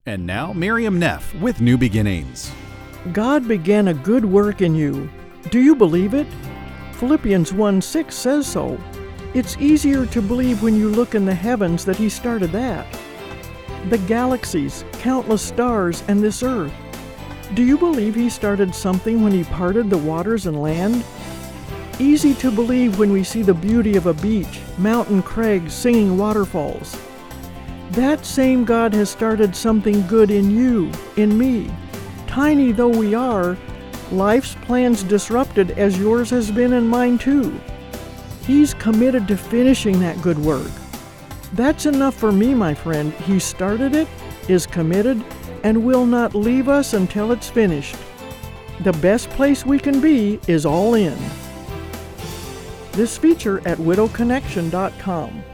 And now, Miriam Neff with New Beginnings. God began a good work in you. Do you believe it? Philippians 1:6 says so. It's easier to believe when you look in the heavens that He started that. The galaxies, countless stars, and this earth. Do you believe He started something when He parted the waters and land? Easy to believe when we see the beauty of a beach, mountain crags, singing waterfalls. That same God has started something good in you, in me. Tiny though we are, life's plans disrupted as yours has been and mine too. He's committed to finishing that good work. That's enough for me, my friend. He started it, is committed, and will not leave us until it's finished. The best place we can be is all in. This feature at widowconnection.com.